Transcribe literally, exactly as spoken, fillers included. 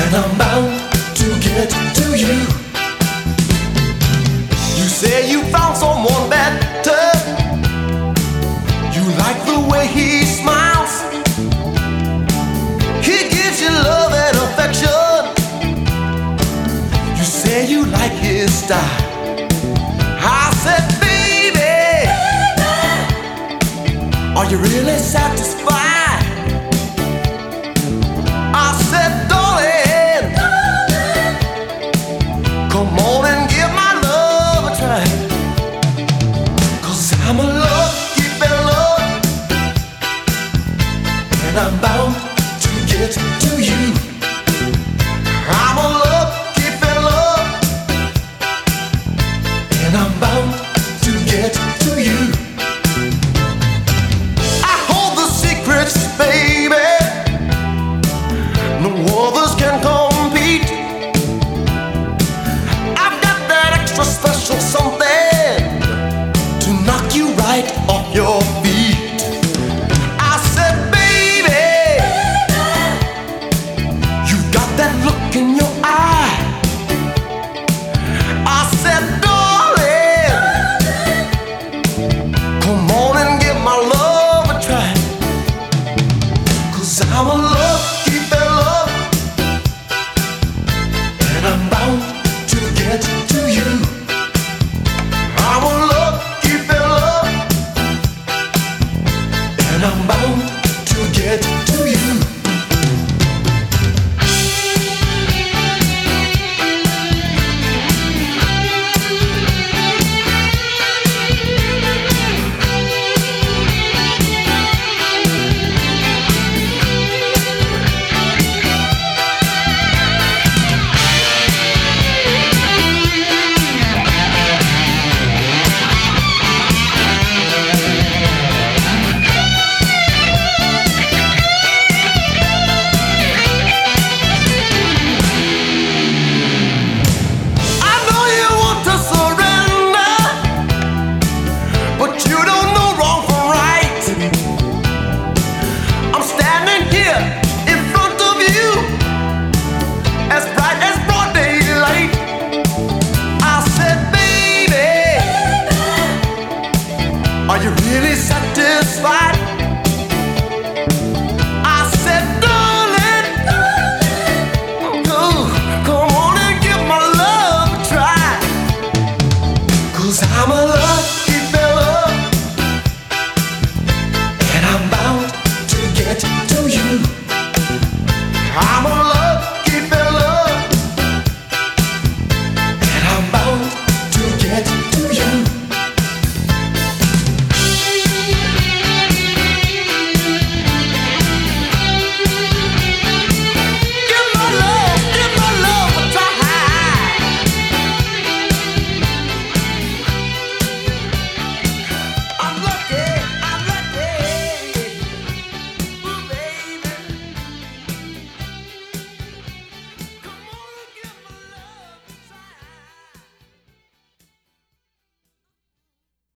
and I'm bound to get to you. You say you found someone better. You like the way he smiles. He gives you love and affection. You say you like his style. I said, baby, are you really satisfied? I said, darling, come on and give my love a try. 'Cause I'm a lucky fella, and I'm bound to get to you. I'm a lucky fella, and I'm bound to get to you. I hold the secrets, baby, no others can compete. I've got that extra special something to knock you right off your feet. I said, baby, you've got that look in your